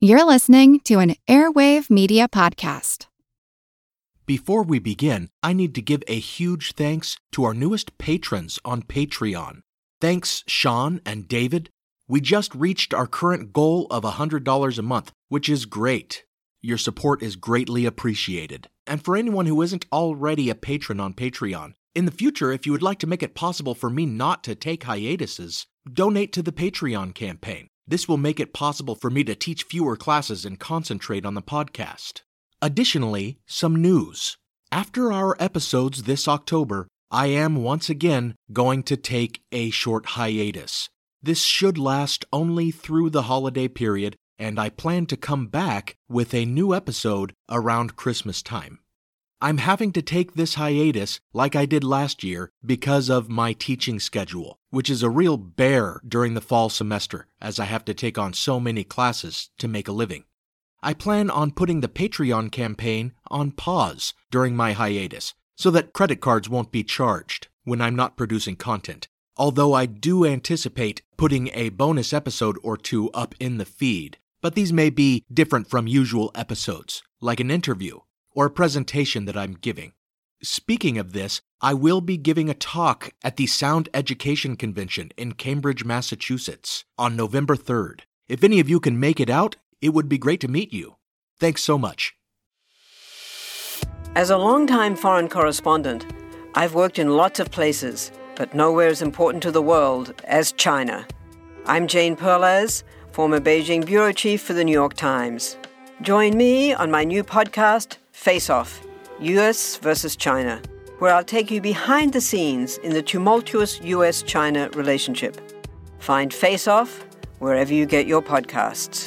You're listening to an Airwave Media Podcast. Before we begin, I need to give a huge thanks to our newest patrons on Patreon. Thanks, Sean and David. We just reached our current goal of $100 a month, which is great. Your support is greatly appreciated. And for anyone who isn't already a patron on Patreon, in the future, if you would like to make it possible for me not to take hiatuses, donate to the Patreon campaign. This will make it possible for me to teach fewer classes and concentrate on the podcast. Additionally, some news. After our episodes this October, I am once again going to take a short hiatus. This should last only through the holiday period, and I plan to come back with a new episode around Christmas time. I'm having to take this hiatus like I did last year because of my teaching schedule, which is a real bear during the fall semester, as I have to take on so many classes to make a living. I plan on putting the Patreon campaign on pause during my hiatus so that credit cards won't be charged when I'm not producing content, although I do anticipate putting a bonus episode or two up in the feed, but these may be different from usual episodes, like an interview or a presentation that I'm giving. Speaking of this, I will be giving a talk at the Sound Education Convention in Cambridge, Massachusetts on November 3rd. If any of you can make it out, it would be great to meet you. Thanks so much. As a longtime foreign correspondent, I've worked in lots of places, but nowhere as important to the world as China. I'm Jane Perlez, former Beijing bureau chief for the New York Times. Join me on my new podcast, Face Off, U.S. versus China, where I'll take you behind the scenes in the tumultuous U.S.-China relationship. Find Face Off wherever you get your podcasts.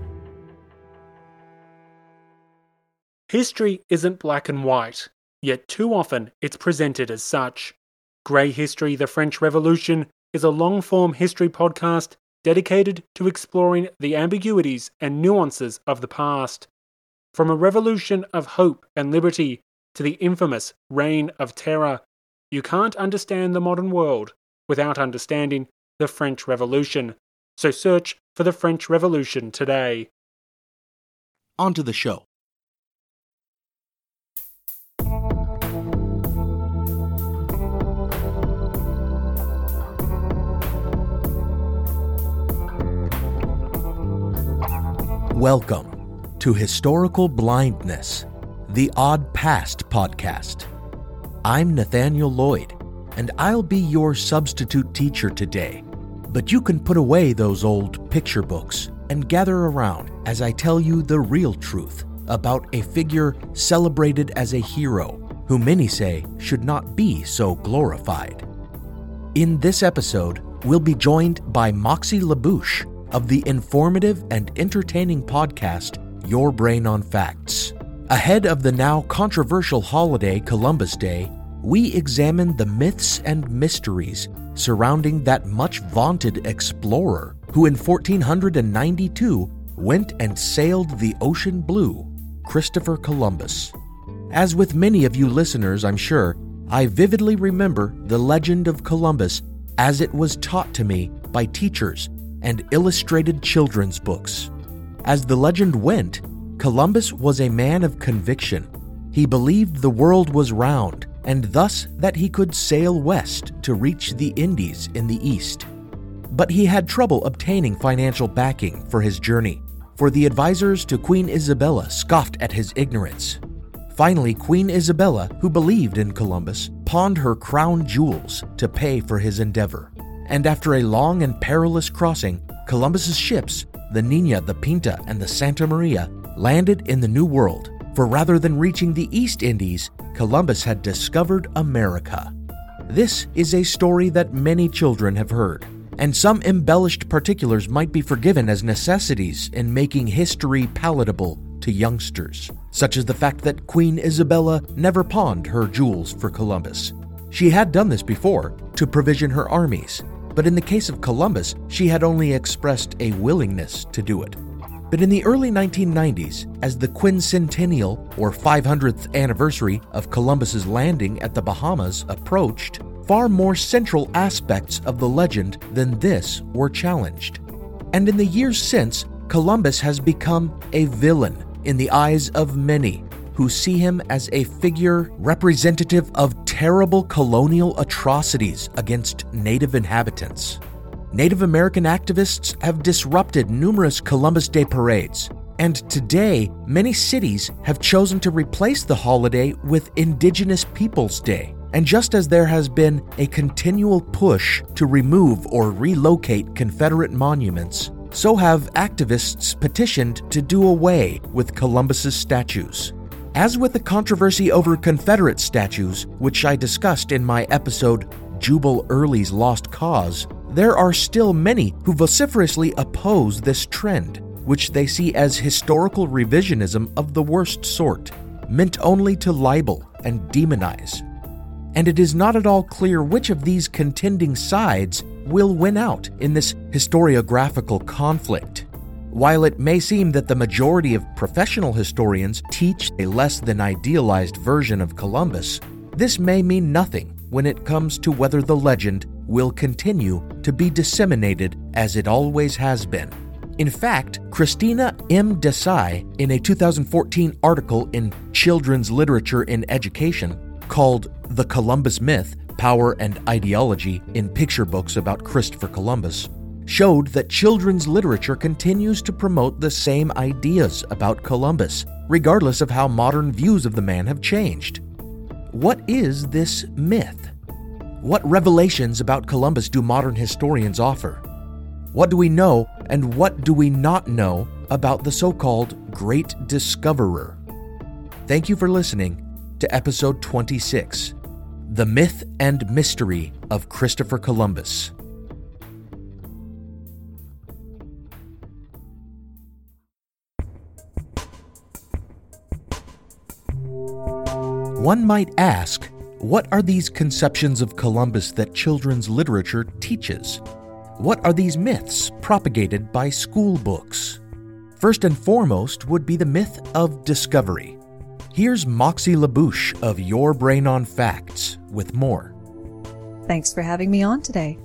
History isn't black and white, yet too often it's presented as such. Grey History, the French Revolution, is a long-form history podcast dedicated to exploring the ambiguities and nuances of the past. From a revolution of hope and liberty to the infamous Reign of Terror, you can't understand the modern world without understanding the French Revolution. So search for the French Revolution today. On to the show. Welcome to Historical Blindness, the Odd Past podcast. I'm Nathaniel Lloyd, and I'll be your substitute teacher today. But you can put away those old picture books and gather around as I tell you the real truth about a figure celebrated as a hero who many say should not be so glorified. In this episode, we'll be joined by Moxie LaBouche of the informative and entertaining podcast Your Brain on Facts. Ahead of the now controversial holiday Columbus Day, we examine the myths and mysteries surrounding that much vaunted explorer who in 1492 went and sailed the ocean blue, Christopher Columbus. As with many of you listeners, I'm sure, I vividly remember the legend of Columbus as it was taught to me by teachers and illustrated children's books. As the legend went, Columbus was a man of conviction. He believed the world was round, and thus that he could sail west to reach the Indies in the east. But he had trouble obtaining financial backing for his journey, for the advisors to Queen Isabella scoffed at his ignorance. Finally, Queen Isabella, who believed in Columbus, pawned her crown jewels to pay for his endeavor. And after a long and perilous crossing, Columbus's ships, the Nina, the Pinta, and the Santa Maria, landed in the New World, for rather than reaching the East Indies, Columbus had discovered America. This is a story that many children have heard, and some embellished particulars might be forgiven as necessities in making history palatable to youngsters, such as the fact that Queen Isabella never pawned her jewels for Columbus. She had done this before to provision her armies, but in the case of Columbus, she had only expressed a willingness to do it. But in the early 1990s, as the quincentennial or 500th anniversary of Columbus's landing at the Bahamas approached, far more central aspects of the legend than this were challenged. And in the years since, Columbus has become a villain in the eyes of many who see him as a figure representative of terrible colonial atrocities against native inhabitants. Native American activists have disrupted numerous Columbus Day parades, and today many cities have chosen to replace the holiday with Indigenous Peoples Day. And just as there has been a continual push to remove or relocate Confederate monuments, so have activists petitioned to do away with Columbus's statues. As with the controversy over Confederate statues, which I discussed in my episode Jubal Early's Lost Cause, there are still many who vociferously oppose this trend, which they see as historical revisionism of the worst sort, meant only to libel and demonize. And it is not at all clear which of these contending sides will win out in this historiographical conflict. While it may seem that the majority of professional historians teach a less than idealized version of Columbus, this may mean nothing when it comes to whether the legend will continue to be disseminated as it always has been. In fact, Christina M. Desai, in a 2014 article in Children's Literature in Education called The Columbus Myth, Power and Ideology in Picture Books about Christopher Columbus, showed that children's literature continues to promote the same ideas about Columbus, regardless of how modern views of the man have changed. What is this myth? What revelations about Columbus do modern historians offer? What do we know and what do we not know about the so-called Great Discoverer? Thank you for listening to episode 26, The Myth and Mystery of Christopher Columbus. One might ask, what are these conceptions of Columbus that children's literature teaches? What are these myths propagated by school books? First and foremost would be the myth of discovery. Here's Moxie LaBouche of Your Brain on Facts with more. Thanks for having me on today.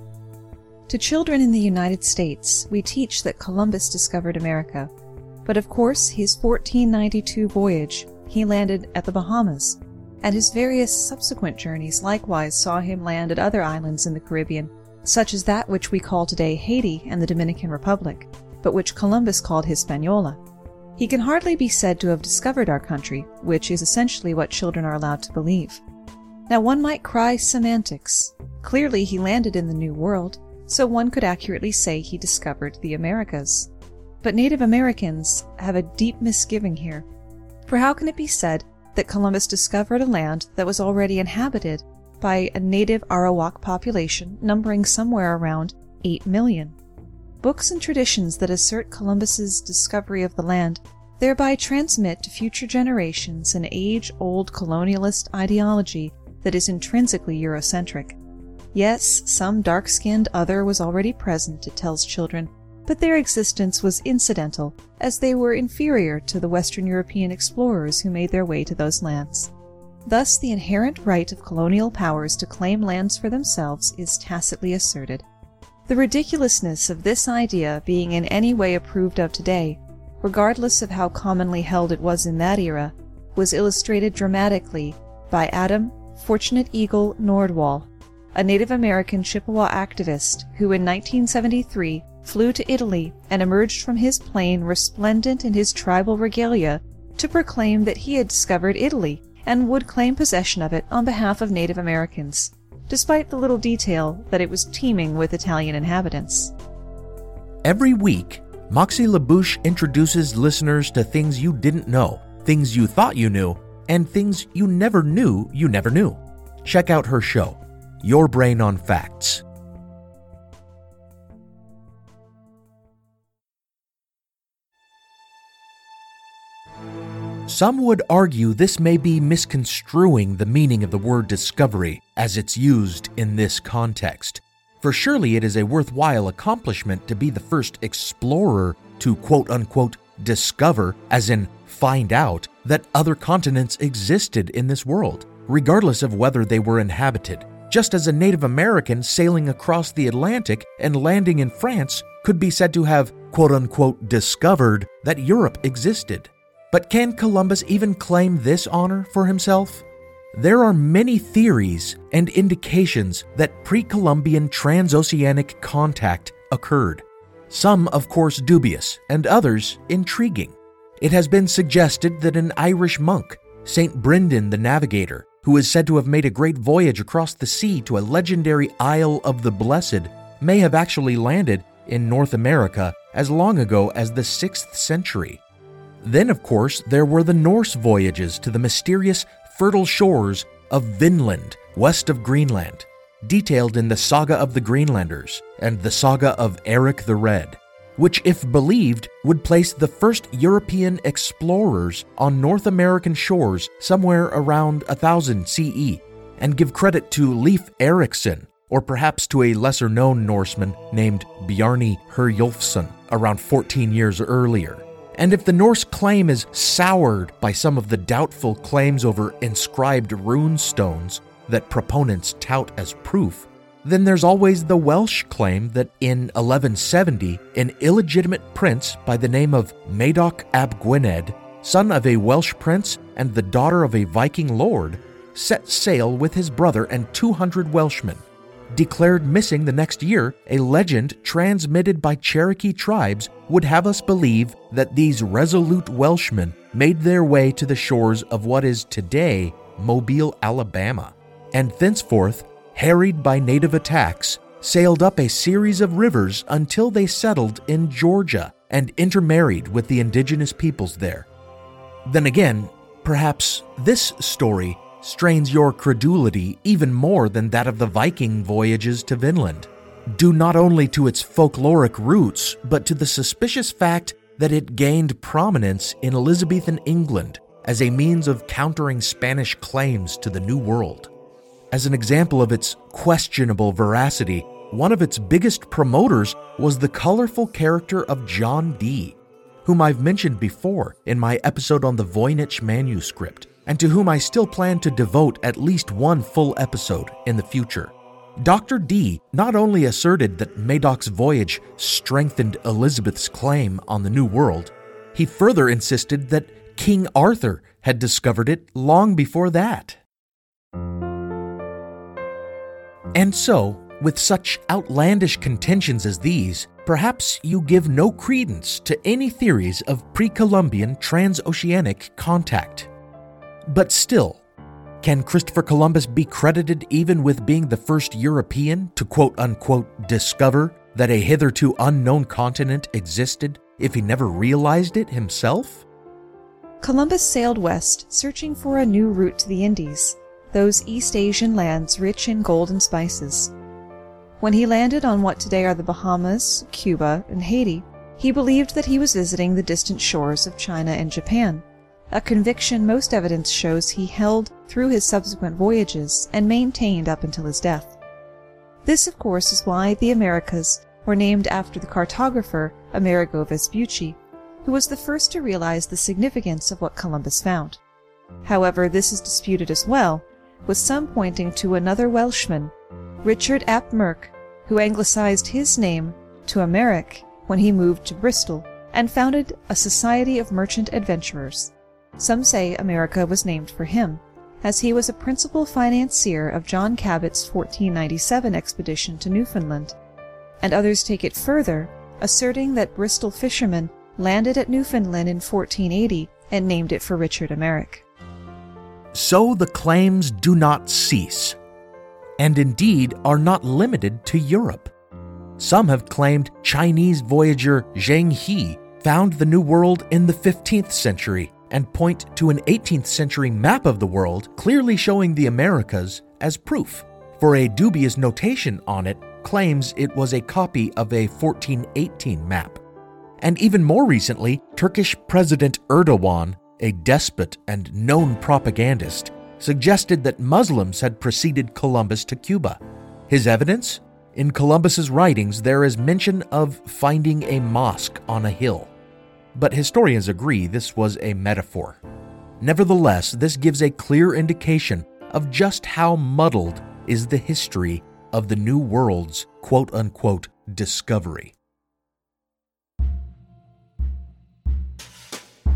To children in the United States, we teach that Columbus discovered America. But of course, his 1492 voyage, he landed at the Bahamas, and his various subsequent journeys likewise saw him land at other islands in the Caribbean, such as that which we call today Haiti and the Dominican Republic, but which Columbus called Hispaniola. He can hardly be said to have discovered our country, which is essentially what children are allowed to believe. Now one might cry semantics. Clearly he landed in the New World, so one could accurately say he discovered the Americas. But Native Americans have a deep misgiving here. For how can it be said that Columbus discovered a land that was already inhabited by a native Arawak population numbering somewhere around 8 million? Books and traditions that assert Columbus's discovery of the land thereby transmit to future generations an age-old colonialist ideology that is intrinsically Eurocentric. Yes, some dark-skinned other was already present, it tells children, but their existence was incidental, as they were inferior to the Western European explorers who made their way to those lands. Thus, the inherent right of colonial powers to claim lands for themselves is tacitly asserted. The ridiculousness of this idea being in any way approved of today, regardless of how commonly held it was in that era, was illustrated dramatically by Adam Fortunate Eagle Nordwall, a Native American Chippewa activist who in 1973 flew to Italy and emerged from his plane resplendent in his tribal regalia to proclaim that he had discovered Italy and would claim possession of it on behalf of Native Americans, despite the little detail that it was teeming with Italian inhabitants. Every week, Moxie LaBouche introduces listeners to things you didn't know, things you thought you knew, and things you never knew you never knew. Check out her show, Your Brain on Facts. Some would argue this may be misconstruing the meaning of the word discovery as it's used in this context. For surely it is a worthwhile accomplishment to be the first explorer to quote-unquote discover, as in find out, that other continents existed in this world, regardless of whether they were inhabited. Just as a Native American sailing across the Atlantic and landing in France could be said to have quote-unquote discovered that Europe existed. But can Columbus even claim this honor for himself? There are many theories and indications that pre-Columbian transoceanic contact occurred. Some, of course, dubious, and others intriguing. It has been suggested that an Irish monk, Saint Brendan the Navigator, who is said to have made a great voyage across the sea to a legendary Isle of the Blessed, may have actually landed in North America as long ago as the 6th century. Then, of course, there were the Norse voyages to the mysterious fertile shores of Vinland, west of Greenland, detailed in the Saga of the Greenlanders and the Saga of Eric the Red, which, if believed, would place the first European explorers on North American shores somewhere around 1000 CE, and give credit to Leif Erikson, or perhaps to a lesser-known Norseman named Bjarni Herjolfsson around 14 years earlier. And if the Norse claim is soured by some of the doubtful claims over inscribed rune stones that proponents tout as proof, then there's always the Welsh claim that in 1170, an illegitimate prince by the name of Madoc ap Gwynedd, son of a Welsh prince and the daughter of a Viking lord, set sail with his brother and 200 Welshmen. Declared missing the next year, a legend transmitted by Cherokee tribes would have us believe that these resolute Welshmen made their way to the shores of what is today Mobile, Alabama, and thenceforth, harried by native attacks, sailed up a series of rivers until they settled in Georgia and intermarried with the indigenous peoples there. Then again, perhaps this story strains your credulity even more than that of the Viking voyages to Vinland, due not only to its folkloric roots, but to the suspicious fact that it gained prominence in Elizabethan England as a means of countering Spanish claims to the New World. As an example of its questionable veracity, one of its biggest promoters was the colorful character of John Dee, whom I've mentioned before in my episode on the Voynich manuscript, and to whom I still plan to devote at least one full episode in the future. Dr. Dee not only asserted that Madoc's voyage strengthened Elizabeth's claim on the New World, he further insisted that King Arthur had discovered it long before that. And so, with such outlandish contentions as these, perhaps you give no credence to any theories of pre-Columbian transoceanic contact. But still, can Christopher Columbus be credited even with being the first European to quote-unquote discover that a hitherto unknown continent existed if he never realized it himself? Columbus sailed west, searching for a new route to the Indies, those East Asian lands rich in gold and spices. When he landed on what today are the Bahamas, Cuba, and Haiti, he believed that he was visiting the distant shores of China and Japan, a conviction most evidence shows he held through his subsequent voyages and maintained up until his death. This, of course, is why the Americas were named after the cartographer Amerigo Vespucci, who was the first to realize the significance of what Columbus found. However, this is disputed as well, with some pointing to another Welshman, Richard ap Merck, who anglicized his name to Americ when he moved to Bristol and founded a society of merchant adventurers. Some say America was named for him, as he was a principal financier of John Cabot's 1497 expedition to Newfoundland, and others take it further, asserting that Bristol fishermen landed at Newfoundland in 1480 and named it for Richard Americ. So the claims do not cease, and indeed are not limited to Europe. Some have claimed Chinese voyager Zheng He found the New World in the 15th century and point to an 18th century map of the world clearly showing the Americas as proof, for a dubious notation on it claims it was a copy of a 1418 map. And even more recently, Turkish President Erdogan, a despot and known propagandist, suggested that Muslims had preceded Columbus to Cuba. His evidence? In Columbus's writings, there is mention of finding a mosque on a hill. But historians agree this was a metaphor. Nevertheless, this gives a clear indication of just how muddled is the history of the New World's quote-unquote discovery.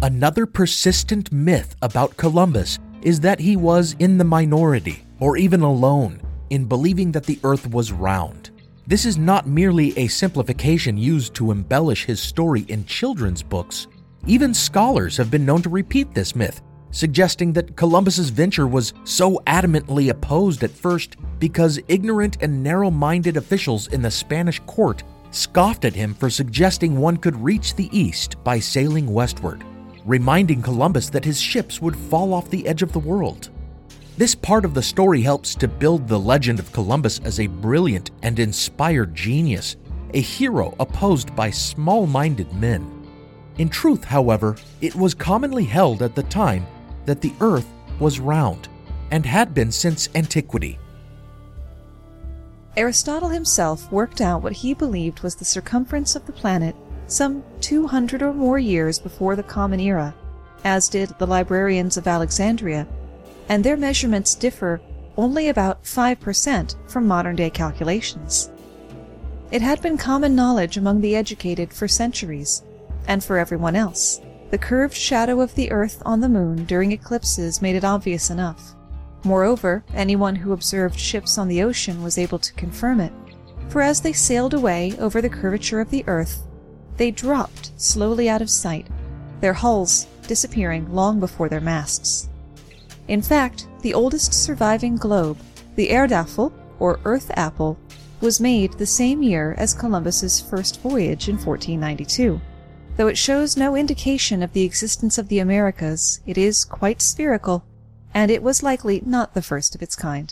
Another persistent myth about Columbus is that he was in the minority, or even alone, in believing that the Earth was round. This is not merely a simplification used to embellish his story in children's books. Even scholars have been known to repeat this myth, suggesting that Columbus's venture was so adamantly opposed at first because ignorant and narrow-minded officials in the Spanish court scoffed at him for suggesting one could reach the east by sailing westward, reminding Columbus that his ships would fall off the edge of the world. This part of the story helps to build the legend of Columbus as a brilliant and inspired genius, a hero opposed by small-minded men. In truth, however, it was commonly held at the time that the Earth was round, and had been since antiquity. Aristotle himself worked out what he believed was the circumference of the planet some 200 or more years before the Common Era, as did the librarians of Alexandria, and their measurements differ only about 5% from modern-day calculations. It had been common knowledge among the educated for centuries, and for everyone else. The curved shadow of the Earth on the Moon during eclipses made it obvious enough. Moreover, anyone who observed ships on the ocean was able to confirm it, for as they sailed away over the curvature of the Earth, they dropped slowly out of sight, their hulls disappearing long before their masts. In fact, the oldest surviving globe, the Erdapfel, or Earth Apple, was made the same year as Columbus's first voyage in 1492. Though it shows no indication of the existence of the Americas, it is quite spherical, and it was likely not the first of its kind.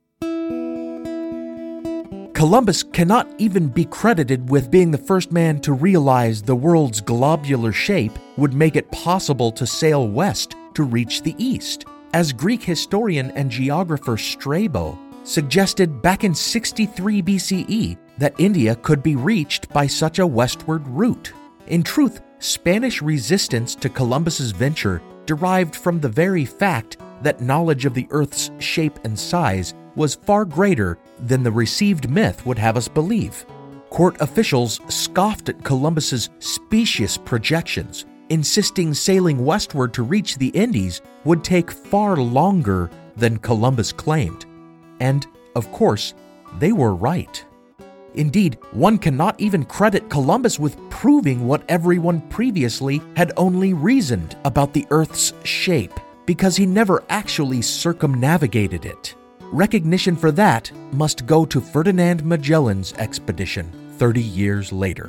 Columbus cannot even be credited with being the first man to realize the world's globular shape would make it possible to sail west to reach the east, as Greek historian and geographer Strabo suggested back in 63 BCE that India could be reached by such a westward route. In truth, Spanish resistance to Columbus's venture derived from the very fact that knowledge of the Earth's shape and size was far greater than the received myth would have us believe. Court officials scoffed at Columbus's specious projections, insisting sailing westward to reach the Indies would take far longer than Columbus claimed. And, of course, they were right. Indeed, one cannot even credit Columbus with proving what everyone previously had only reasoned about the Earth's shape, because he never actually circumnavigated it. Recognition for that must go to Ferdinand Magellan's expedition 30 years later.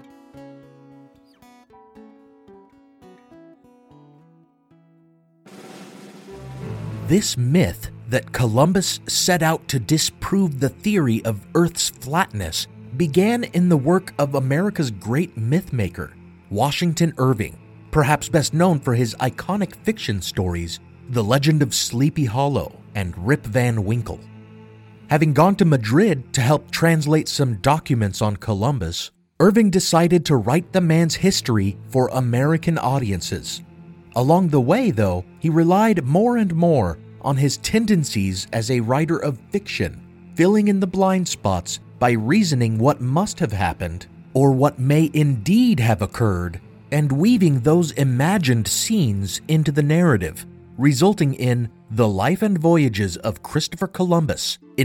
This myth that Columbus set out to disprove the theory of Earth's flatness began in the work of America's great mythmaker, Washington Irving, perhaps best known for his iconic fiction stories, The Legend of Sleepy Hollow and Rip Van Winkle. Having gone to Madrid to help translate some documents on Columbus, Irving decided to write the man's history for American audiences. Along the way, though, he relied more and more on his tendencies as a writer of fiction, filling in the blind spots by reasoning what must have happened, or what may indeed have occurred, and weaving those imagined scenes into the narrative, resulting in The Life and Voyages of Christopher Columbus, an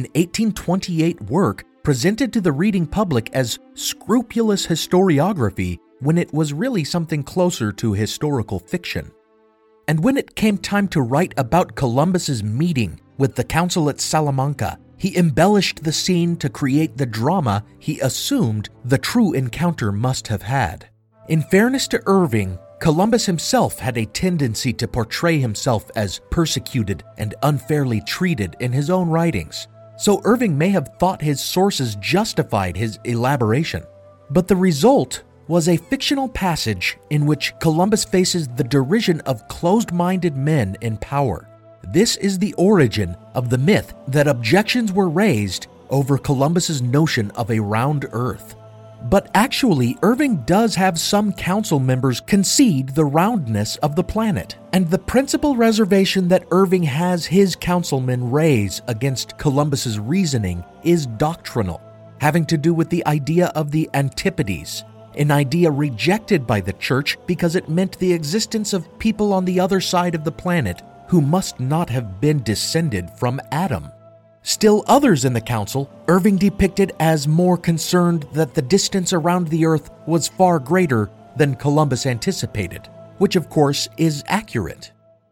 1828 work presented to the reading public as scrupulous historiography when it was really something closer to historical fiction. And when it came time to write about Columbus's meeting with the council at Salamanca, he embellished the scene to create the drama he assumed the true encounter must have had. In fairness to Irving, Columbus himself had a tendency to portray himself as persecuted and unfairly treated in his own writings, so Irving may have thought his sources justified his elaboration. But the result was a fictional passage in which Columbus faces the derision of closed-minded men in power. This is the origin of the myth that objections were raised over Columbus's notion of a round Earth. But actually, Irving does have some council members concede the roundness of the planet, and the principal reservation that Irving has his councilmen raise against Columbus's reasoning is doctrinal, having to do with the idea of the antipodes, an idea rejected by the church because it meant the existence of people on the other side of the planet who must not have been descended from Adam. Still others in the council, Irving depicted as more concerned that the distance around the Earth was far greater than Columbus anticipated, which of course is accurate.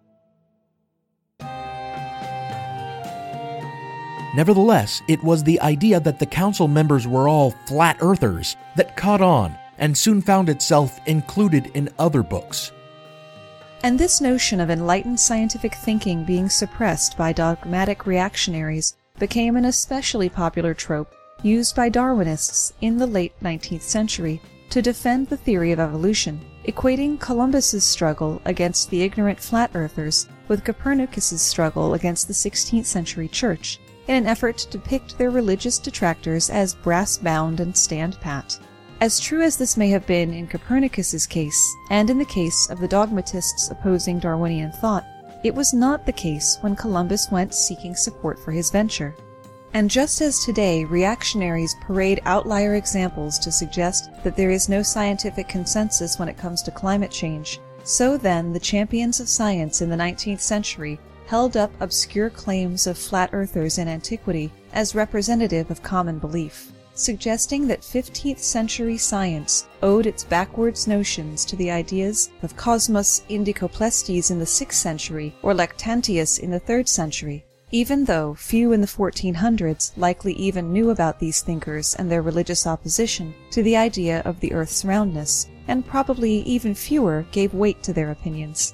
Nevertheless, it was the idea that the council members were all flat earthers that caught on and soon found itself included in other books. And this notion of enlightened scientific thinking being suppressed by dogmatic reactionaries became an especially popular trope used by Darwinists in the late 19th century to defend the theory of evolution, equating Columbus's struggle against the ignorant flat earthers with Copernicus's struggle against the 16th century church, in an effort to depict their religious detractors as brass-bound and stand-pat. As true as this may have been in Copernicus's case, and in the case of the dogmatists opposing Darwinian thought, it was not the case when Columbus went seeking support for his venture. And just as today reactionaries parade outlier examples to suggest that there is no scientific consensus when it comes to climate change, so then the champions of science in the 19th century held up obscure claims of flat earthers in antiquity as representative of common belief, suggesting that 15th century science owed its backwards notions to the ideas of Cosmos Indicopleustes in the 6th century or Lactantius in the 3rd century, even though few in the 1400s likely even knew about these thinkers and their religious opposition to the idea of the Earth's roundness, and probably even fewer gave weight to their opinions.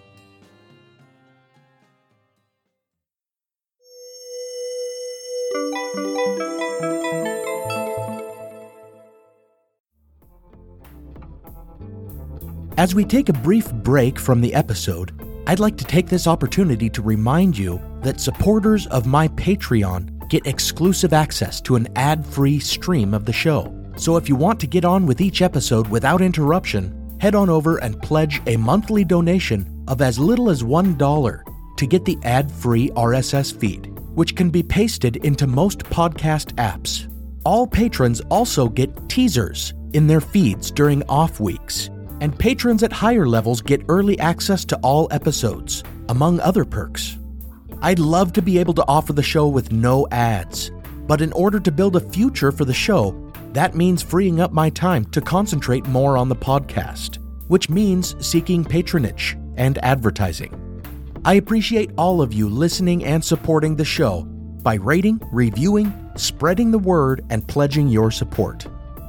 As we take a brief break from the episode, I'd like to take this opportunity to remind you that supporters of my Patreon get exclusive access to an ad-free stream of the show. So if you want to get on with each episode without interruption, head on over and pledge a monthly donation of as little as $1 to get the ad-free RSS feed, which can be pasted into most podcast apps. All patrons also get teasers in their feeds during off weeks, and patrons at higher levels get early access to all episodes, among other perks. I'd love to be able to offer the show with no ads, but in order to build a future for the show, that means freeing up my time to concentrate more on the podcast, which means seeking patronage and advertising. I appreciate all of you listening and supporting the show by rating, reviewing, spreading the word, and pledging your support.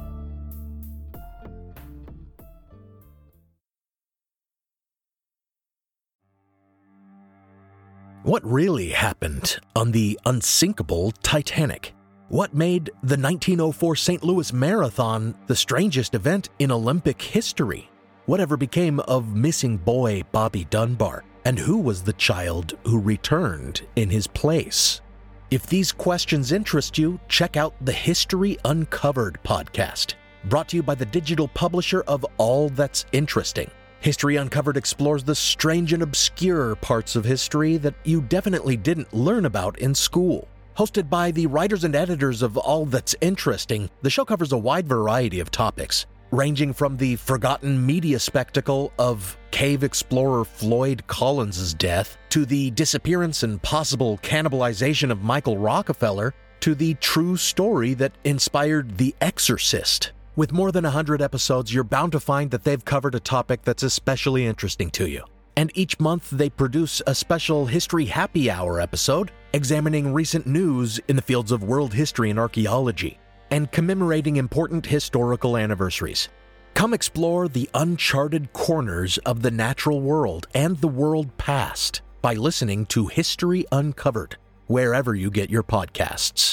What really happened on the unsinkable Titanic? What made the 1904 St. Louis Marathon the strangest event in Olympic history? Whatever became of missing boy Bobby Dunbar? And who was the child who returned in his place? If these questions interest you, check out the History Uncovered podcast, brought to you by the digital publisher of All That's Interesting. History Uncovered explores the strange and obscure parts of history that you definitely didn't learn about in school. Hosted by the writers and editors of All That's Interesting, the show covers a wide variety of topics, ranging from the forgotten media spectacle of cave explorer Floyd Collins' death, to the disappearance and possible cannibalization of Michael Rockefeller, to the true story that inspired The Exorcist. With more than 100 episodes, you're bound to find that they've covered a topic that's especially interesting to you. And each month they produce a special History Happy Hour episode, examining recent news in the fields of world history and archaeology, and commemorating important historical anniversaries. Come explore the uncharted corners of the natural world and the world past by listening to History Uncovered, wherever you get your podcasts.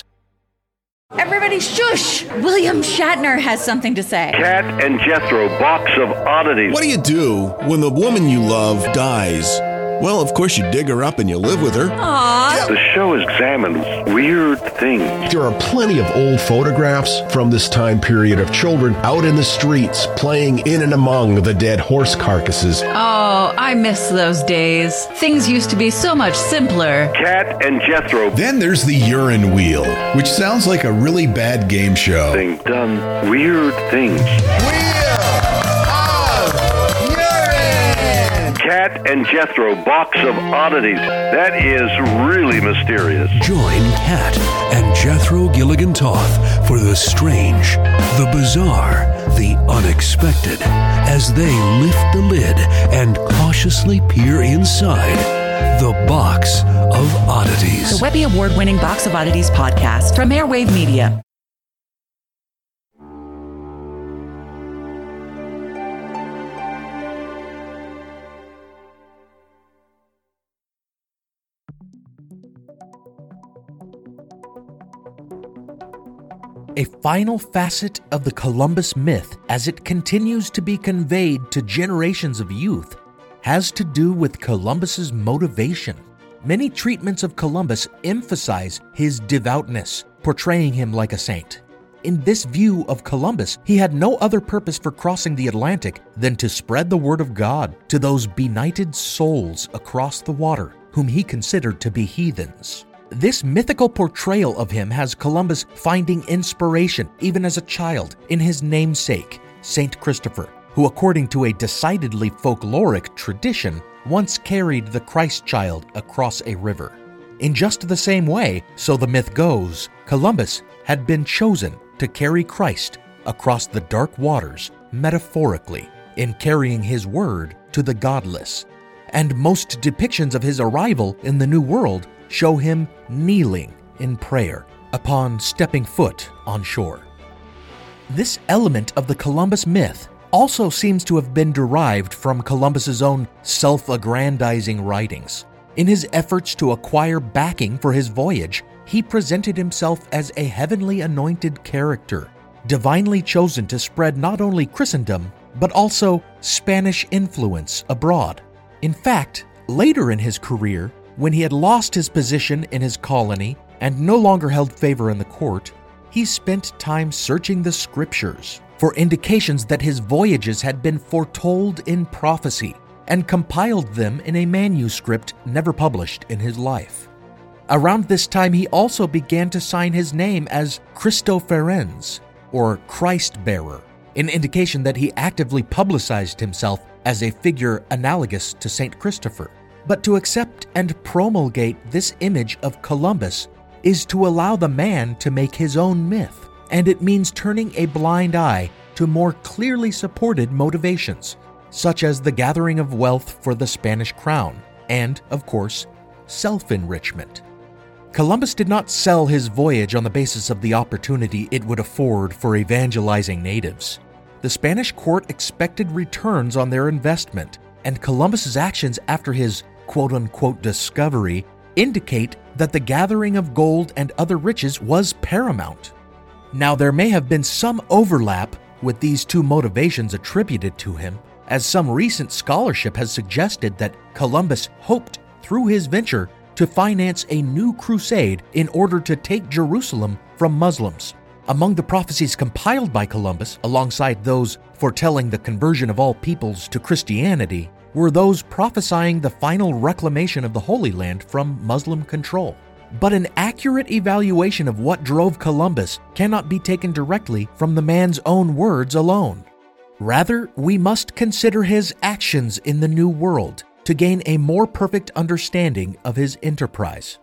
Everybody shush! William Shatner has something to say. Cat and Jethro, box of oddities. What do you do when the woman you love dies? Well, of course you dig her up and you live with her. Aww. The show examines weird things. There are plenty of old photographs from this time period of children out in the streets playing in and among the dead horse carcasses. Oh, I miss those days. Things used to be so much simpler. Cat and Jethro. Then there's the urine wheel, which sounds like a really bad game show. Thing done weird things. Wheel! Cat and Jethro, Box of Oddities. That is really mysterious. Join Cat and Jethro Gilligan Toth for the strange, the bizarre, the unexpected, as they lift the lid and cautiously peer inside the Box of Oddities. The Webby Award-winning Box of Oddities podcast from Airwave Media. A final facet of the Columbus myth, as it continues to be conveyed to generations of youth, has to do with Columbus's motivation. Many treatments of Columbus emphasize his devoutness, portraying him like a saint. In this view of Columbus, he had no other purpose for crossing the Atlantic than to spread the word of God to those benighted souls across the water, whom he considered to be heathens. This mythical portrayal of him has Columbus finding inspiration, even as a child, in his namesake, Saint Christopher, who, according to a decidedly folkloric tradition, once carried the Christ child across a river. In just the same way, so the myth goes, Columbus had been chosen to carry Christ across the dark waters, metaphorically, in carrying his word to the godless. And most depictions of his arrival in the New World show him kneeling in prayer upon stepping foot on shore. This element of the Columbus myth also seems to have been derived from Columbus's own self-aggrandizing writings. In his efforts to acquire backing for his voyage, he presented himself as a heavenly anointed character, divinely chosen to spread not only Christendom, but also Spanish influence abroad. In fact, later in his career, when he had lost his position in his colony and no longer held favor in the court, he spent time searching the scriptures for indications that his voyages had been foretold in prophecy and compiled them in a manuscript never published in his life. Around this time, he also began to sign his name as Christophorens, or Christ-bearer, an indication that he actively publicized himself as a figure analogous to Saint Christopher. But to accept and promulgate this image of Columbus is to allow the man to make his own myth, and it means turning a blind eye to more clearly supported motivations, such as the gathering of wealth for the Spanish crown, and, of course, self-enrichment. Columbus did not sell his voyage on the basis of the opportunity it would afford for evangelizing natives. The Spanish court expected returns on their investment, and Columbus's actions after his quote-unquote discovery indicate that the gathering of gold and other riches was paramount. Now, there may have been some overlap with these two motivations attributed to him, as some recent scholarship has suggested that Columbus hoped through his venture to finance a new crusade in order to take Jerusalem from Muslims. Among the prophecies compiled by Columbus, alongside those foretelling the conversion of all peoples to Christianity, were those prophesying the final reclamation of the Holy Land from Muslim control. But an accurate evaluation of what drove Columbus cannot be taken directly from the man's own words alone. Rather, we must consider his actions in the New World to gain a more perfect understanding of his enterprise.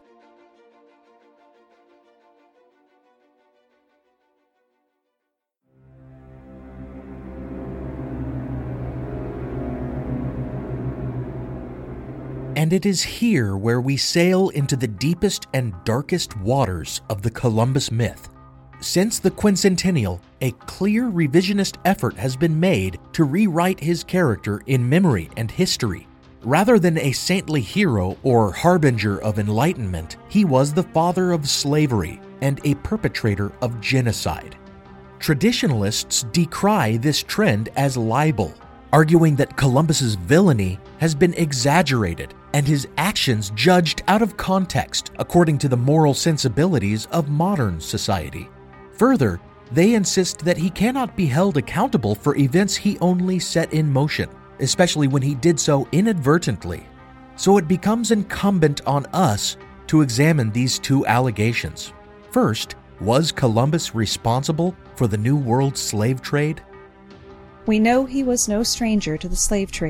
And it is here where we sail into the deepest and darkest waters of the Columbus myth. Since the quincentennial, a clear revisionist effort has been made to rewrite his character in memory and history. Rather than a saintly hero or harbinger of enlightenment, he was the father of slavery and a perpetrator of genocide. Traditionalists decry this trend as libel, arguing that Columbus's villainy has been exaggerated and his actions judged out of context according to the moral sensibilities of modern society. Further, they insist that he cannot be held accountable for events he only set in motion, especially when he did so inadvertently. So it becomes incumbent on us to examine these two allegations. First, was Columbus responsible for the New World slave trade? We know he was no stranger to the slave trade,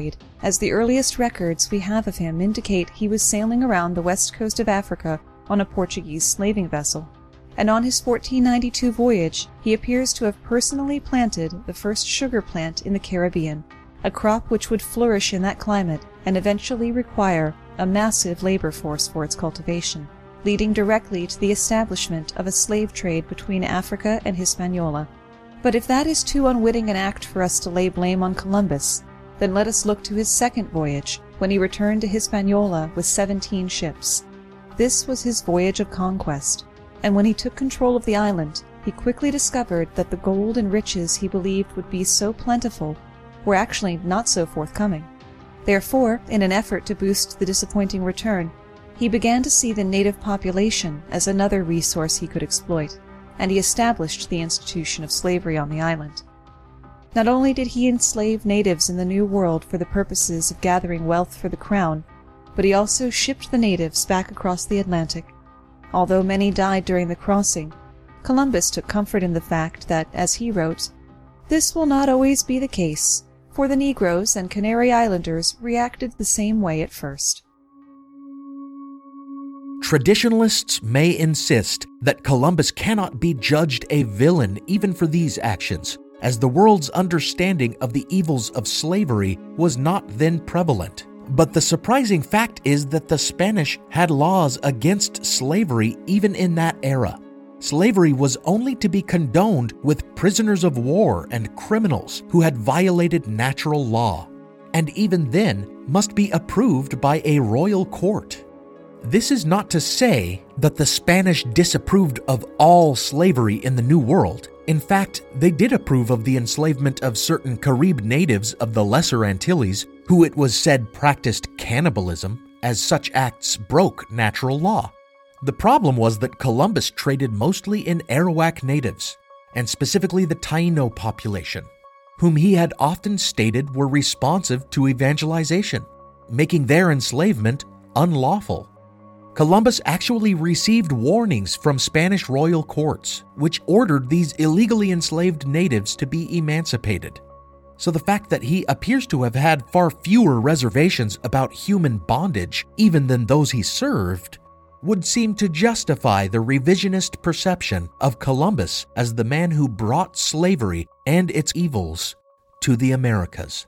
as the earliest records we have of him indicate he was sailing around the west coast of Africa on a Portuguese slaving vessel, and on his 1492 voyage he appears to have personally planted the first sugar plant in the Caribbean, a crop which would flourish in that climate and eventually require a massive labor force for its cultivation, leading directly to the establishment of a slave trade between Africa and Hispaniola. But if that is too unwitting an act for us to lay blame on Columbus, then let us look to his second voyage, when he returned to Hispaniola with 17 ships. This was his voyage of conquest, and when he took control of the island, he quickly discovered that the gold and riches he believed would be so plentiful were actually not so forthcoming. Therefore, in an effort to boost the disappointing return, he began to see the native population as another resource he could exploit, and he established the institution of slavery on the island. Not only did he enslave natives in the New World for the purposes of gathering wealth for the crown, but he also shipped the natives back across the Atlantic. Although many died during the crossing, Columbus took comfort in the fact that, as he wrote, "This will not always be the case, for the Negroes and Canary Islanders reacted the same way at first." Traditionalists may insist that Columbus cannot be judged a villain even for these actions, as the world's understanding of the evils of slavery was not then prevalent. But the surprising fact is that the Spanish had laws against slavery even in that era. Slavery was only to be condoned with prisoners of war and criminals who had violated natural law, and even then must be approved by a royal court. This is not to say that the Spanish disapproved of all slavery in the New World. In fact, they did approve of the enslavement of certain Carib natives of the Lesser Antilles, who it was said practiced cannibalism, as such acts broke natural law. The problem was that Columbus traded mostly in Arawak natives, and specifically the Taino population, whom he had often stated were responsive to evangelization, making their enslavement unlawful. Columbus actually received warnings from Spanish royal courts, which ordered these illegally enslaved natives to be emancipated. So the fact that he appears to have had far fewer reservations about human bondage even than those he served would seem to justify the revisionist perception of Columbus as the man who brought slavery and its evils to the Americas.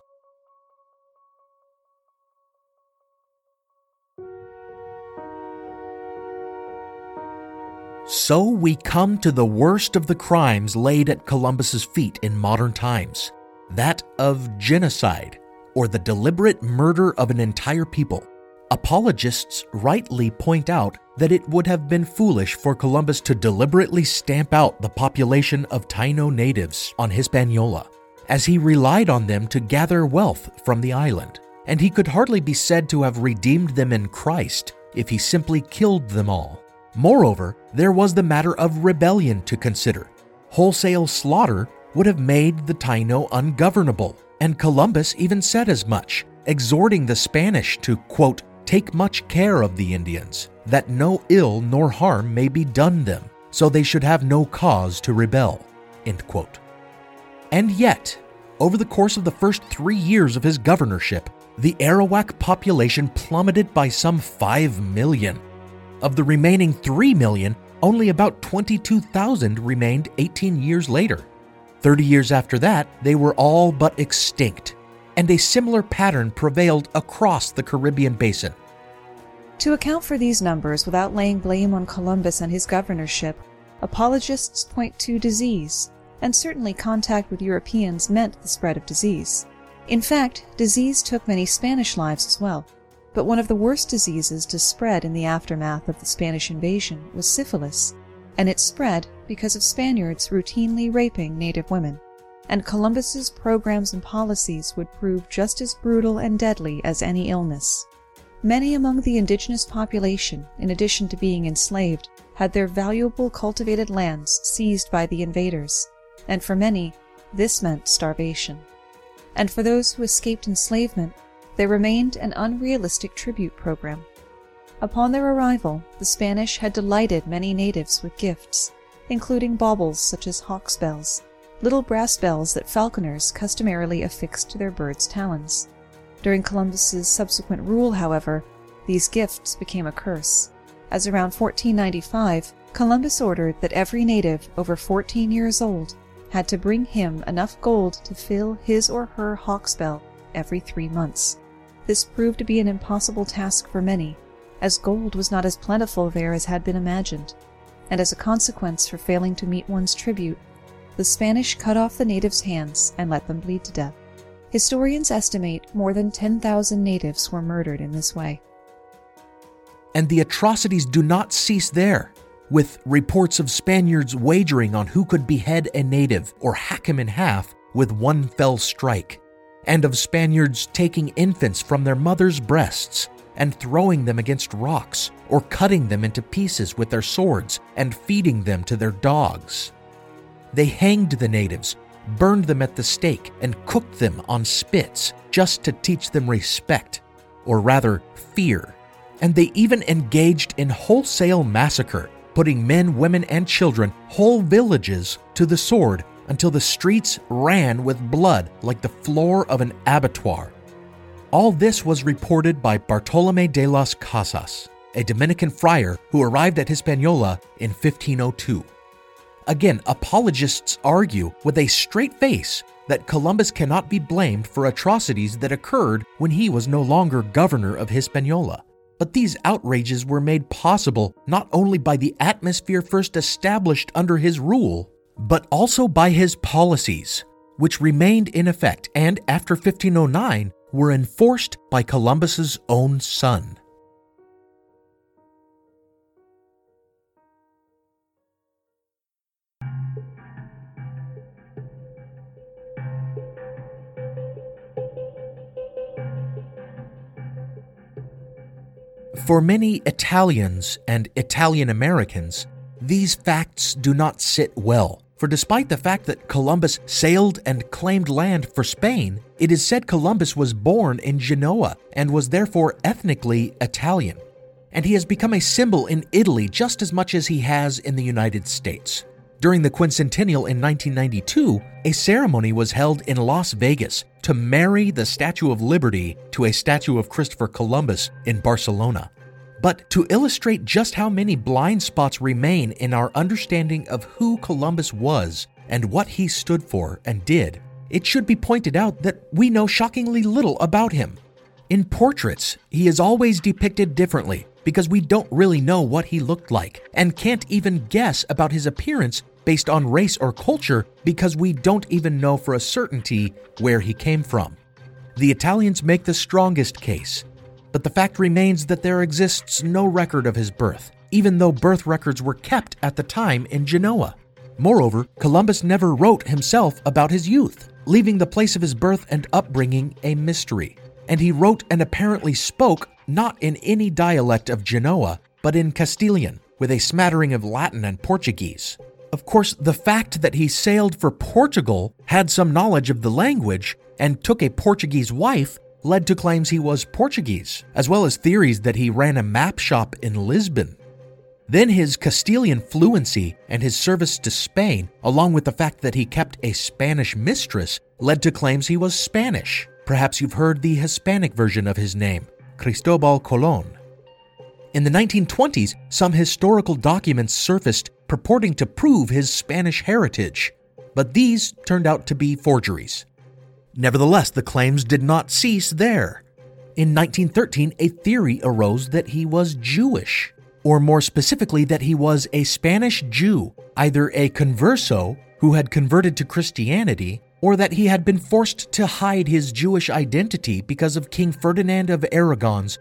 So we come to the worst of the crimes laid at Columbus's feet in modern times, that of genocide, or the deliberate murder of an entire people. Apologists rightly point out that it would have been foolish for Columbus to deliberately stamp out the population of Taino natives on Hispaniola, as he relied on them to gather wealth from the island, and he could hardly be said to have redeemed them in Christ if he simply killed them all. Moreover, there was the matter of rebellion to consider. Wholesale slaughter would have made the Taino ungovernable, and Columbus even said as much, exhorting the Spanish to, quote, "take much care of the Indians, that no ill nor harm may be done them, so they should have no cause to rebel," end quote. And yet, over the course of the first 3 years of his governorship, the Arawak population plummeted by some 5 million. Of the remaining 3 million, only about 22,000 remained 18 years later. 30 years after that, they were all but extinct, and a similar pattern prevailed across the Caribbean basin. To account for these numbers without laying blame on Columbus and his governorship, apologists point to disease, and certainly contact with Europeans meant the spread of disease. In fact, disease took many Spanish lives as well. But one of the worst diseases to spread in the aftermath of the Spanish invasion was syphilis, and it spread because of Spaniards routinely raping native women, and Columbus's programs and policies would prove just as brutal and deadly as any illness. Many among the indigenous population, in addition to being enslaved, had their valuable cultivated lands seized by the invaders, and for many, this meant starvation. And for those who escaped enslavement, there remained an unrealistic tribute program. Upon their arrival, the Spanish had delighted many natives with gifts, including baubles such as hawks' bells, little brass bells that falconers customarily affixed to their birds' talons. During Columbus's subsequent rule, however, these gifts became a curse, as around 1495, Columbus ordered that every native over 14 years old had to bring him enough gold to fill his or her hawksbill every 3 months. This proved to be an impossible task for many, as gold was not as plentiful there as had been imagined, and as a consequence for failing to meet one's tribute, the Spanish cut off the natives' hands and let them bleed to death. Historians estimate more than 10,000 natives were murdered in this way. And the atrocities do not cease there, with reports of Spaniards wagering on who could behead a native or hack him in half with one fell strike, and of Spaniards taking infants from their mothers' breasts and throwing them against rocks, or cutting them into pieces with their swords and feeding them to their dogs. They hanged the natives, burned them at the stake, and cooked them on spits just to teach them respect, or rather fear. And they even engaged in wholesale massacre, putting men, women, and children, whole villages, to the sword until the streets ran with blood like the floor of an abattoir. All this was reported by Bartolomé de las Casas, a Dominican friar who arrived at Hispaniola in 1502. Again, apologists argue with a straight face that Columbus cannot be blamed for atrocities that occurred when he was no longer governor of Hispaniola. But these outrages were made possible not only by the atmosphere first established under his rule, but also by his policies, which remained in effect and, after 1509, were enforced by Columbus's own son. For many Italians and Italian Americans, these facts do not sit well, for despite the fact that Columbus sailed and claimed land for Spain, it is said Columbus was born in Genoa and was therefore ethnically Italian, and he has become a symbol in Italy just as much as he has in the United States. During the quincentennial in 1992, a ceremony was held in Las Vegas to marry the Statue of Liberty to a statue of Christopher Columbus in Barcelona. But to illustrate just how many blind spots remain in our understanding of who Columbus was and what he stood for and did, it should be pointed out that we know shockingly little about him. In portraits, he is always depicted differently because we don't really know what he looked like and can't even guess about his appearance based on race or culture because we don't even know for a certainty where he came from. The Italians make the strongest case, but the fact remains that there exists no record of his birth, even though birth records were kept at the time in Genoa. Moreover, Columbus never wrote himself about his youth, leaving the place of his birth and upbringing a mystery. And he wrote and apparently spoke not in any dialect of Genoa, but in Castilian, with a smattering of Latin and Portuguese. Of course, the fact that he sailed for Portugal, had some knowledge of the language, and took a Portuguese wife led to claims he was Portuguese, as well as theories that he ran a map shop in Lisbon. Then his Castilian fluency and his service to Spain, along with the fact that he kept a Spanish mistress, led to claims he was Spanish. Perhaps you've heard the Hispanic version of his name, Cristobal Colón. In the 1920s, some historical documents surfaced purporting to prove his Spanish heritage, but these turned out to be forgeries. Nevertheless, the claims did not cease there. In 1913, a theory arose that he was Jewish, or more specifically that he was a Spanish Jew, either a converso who had converted to Christianity, or that he had been forced to hide his Jewish identity because of King Ferdinand of Aragon's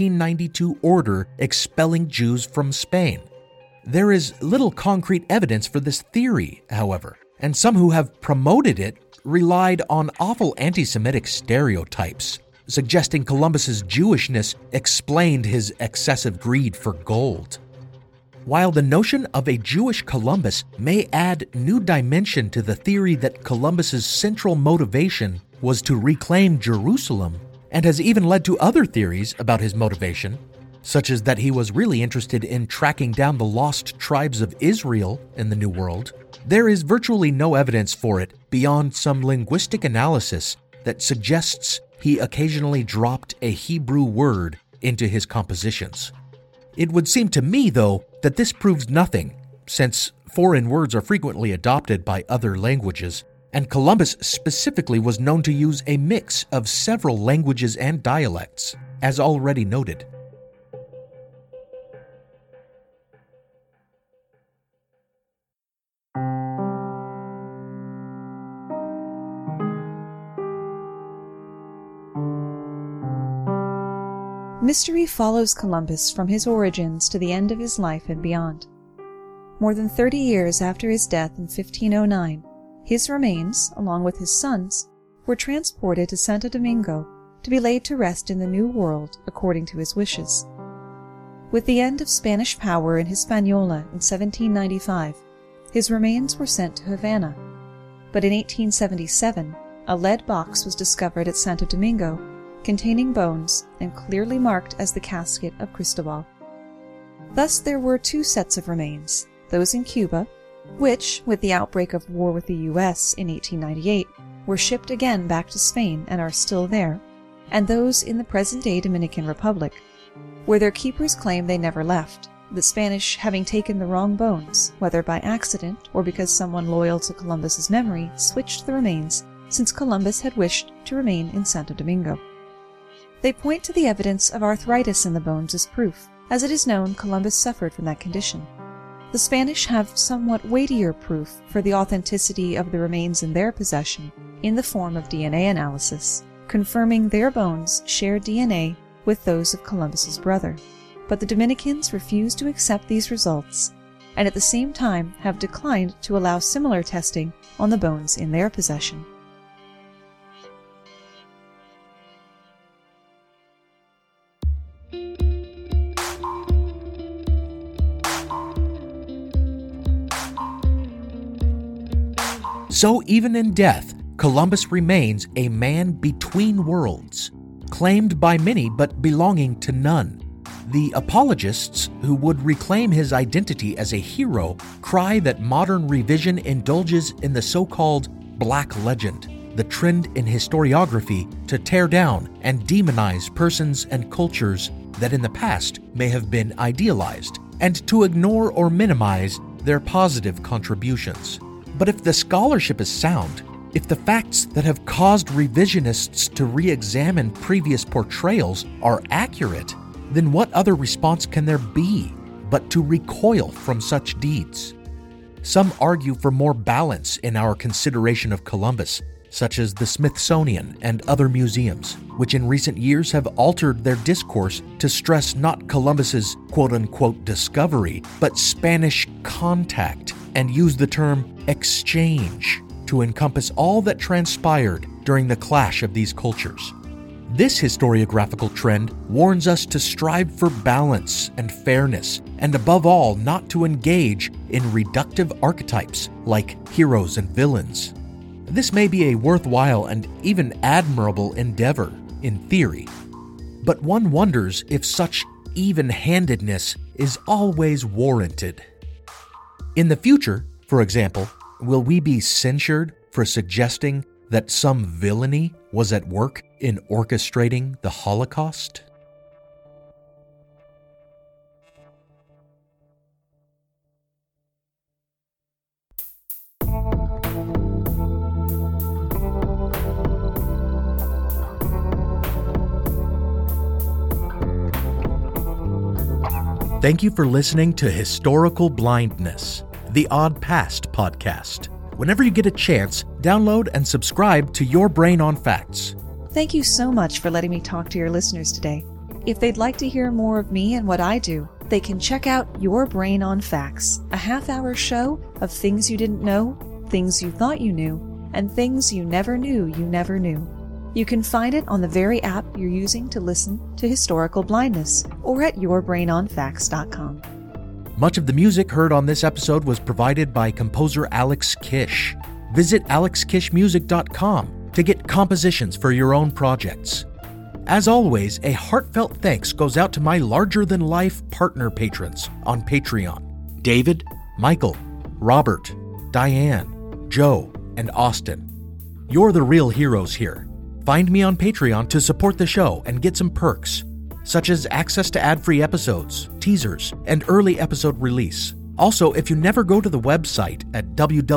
1492 order expelling Jews from Spain. There is little concrete evidence for this theory, however, and some who have promoted it relied on awful anti-Semitic stereotypes, suggesting Columbus's Jewishness explained his excessive greed for gold. While the notion of a Jewish Columbus may add new dimension to the theory that Columbus's central motivation was to reclaim Jerusalem, and has even led to other theories about his motivation, such as that he was really interested in tracking down the lost tribes of Israel in the New World, there is virtually no evidence for it beyond some linguistic analysis that suggests he occasionally dropped a Hebrew word into his compositions. It would seem to me, though, that this proves nothing, since foreign words are frequently adopted by other languages, and Columbus specifically was known to use a mix of several languages and dialects, as already noted. Mystery follows Columbus from his origins to the end of his life and beyond. More than 30 years after his death in 1509, his remains, along with his sons, were transported to Santo Domingo to be laid to rest in the New World according to his wishes. With the end of Spanish power in Hispaniola in 1795, his remains were sent to Havana, but in 1877 a lead box was discovered at Santo Domingo containing bones and clearly marked as the casket of Cristobal. Thus there were two sets of remains, those in Cuba, which, with the outbreak of war with the U.S. in 1898, were shipped again back to Spain and are still there, and those in the present-day Dominican Republic, where their keepers claim they never left, the Spanish having taken the wrong bones, whether by accident or because someone loyal to Columbus's memory switched the remains since Columbus had wished to remain in Santo Domingo. They point to the evidence of arthritis in the bones as proof, as it is known Columbus suffered from that condition. The Spanish have somewhat weightier proof for the authenticity of the remains in their possession in the form of DNA analysis, confirming their bones share DNA with those of Columbus's brother. But the Dominicans refuse to accept these results, and at the same time have declined to allow similar testing on the bones in their possession. So even in death, Columbus remains a man between worlds, claimed by many but belonging to none. The apologists who would reclaim his identity as a hero cry that modern revision indulges in the so-called Black Legend, the trend in historiography to tear down and demonize persons and cultures that in the past may have been idealized, and to ignore or minimize their positive contributions. But if the scholarship is sound, if the facts that have caused revisionists to re-examine previous portrayals are accurate, then what other response can there be but to recoil from such deeds? Some argue for more balance in our consideration of Columbus, such as the Smithsonian and other museums, which in recent years have altered their discourse to stress not Columbus's quote-unquote discovery, but Spanish contact, and use the term exchange to encompass all that transpired during the clash of these cultures. This historiographical trend warns us to strive for balance and fairness, and above all, not to engage in reductive archetypes like heroes and villains. This may be a worthwhile and even admirable endeavor in theory, but one wonders if such even-handedness is always warranted. In the future, for example, will we be censured for suggesting that some villainy was at work in orchestrating the Holocaust? Thank you for listening to Historical Blindness, the Odd Past podcast. Whenever you get a chance, download and subscribe to Your Brain on Facts. Thank you so much for letting me talk to your listeners today. If they'd like to hear more of me and what I do, they can check out Your Brain on Facts, a half-hour show of things you didn't know, things you thought you knew, and things you never knew you never knew. You can find it on the very app you're using to listen to Historical Blindness, or at yourbrainonfacts.com. Much of the music heard on this episode was provided by composer Alex Kish. Visit alexkishmusic.com to get compositions for your own projects. As always, a heartfelt thanks goes out to my larger-than-life partner patrons on Patreon: David, Michael, Robert, Diane, Joe, and Austin. You're the real heroes here. Find me on Patreon to support the show and get some perks, such as access to ad-free episodes, teasers, and early episode release. Also, if you never go to the website at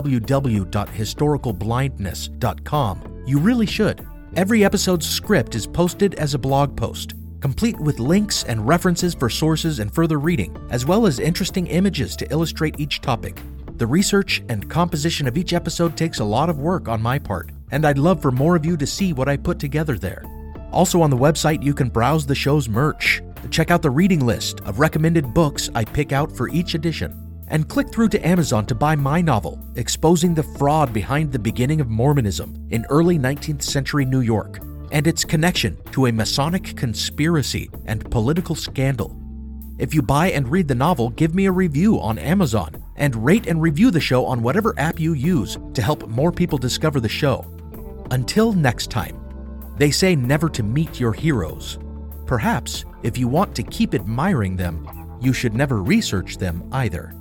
www.historicalblindness.com, you really should. Every episode's script is posted as a blog post, complete with links and references for sources and further reading, as well as interesting images to illustrate each topic. The research and composition of each episode takes a lot of work on my part, and I'd love for more of you to see what I put together there. Also on the website, you can browse the show's merch, check out the reading list of recommended books I pick out for each edition, and click through to Amazon to buy my novel, exposing the fraud behind the beginning of Mormonism in early 19th century New York, and its connection to a Masonic conspiracy and political scandal. If you buy and read the novel, give me a review on Amazon, and rate and review the show on whatever app you use to help more people discover the show. Until next time, they say never to meet your heroes. Perhaps, if you want to keep admiring them, you should never research them either.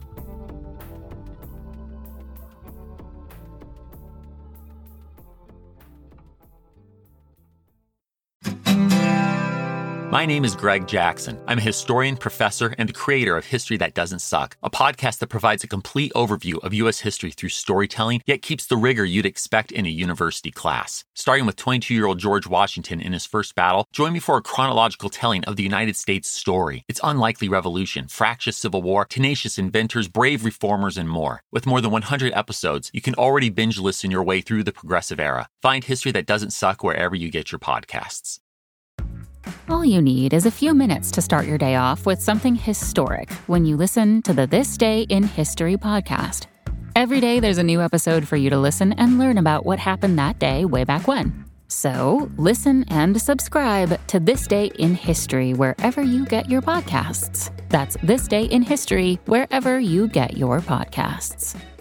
My name is Greg Jackson. I'm a historian, professor, and the creator of History That Doesn't Suck, a podcast that provides a complete overview of U.S. history through storytelling, yet keeps the rigor you'd expect in a university class. Starting with 22-year-old George Washington in his first battle, join me for a chronological telling of the United States story, its unlikely revolution, fractious civil war, tenacious inventors, brave reformers, and more. With more than 100 episodes, you can already binge listen your way through the progressive era. Find History That Doesn't Suck wherever you get your podcasts. All you need is a few minutes to start your day off with something historic when you listen to the This Day in History podcast. Every day there's a new episode for you to listen and learn about what happened that day way back when. So listen and subscribe to This Day in History wherever you get your podcasts. That's This Day in History wherever you get your podcasts.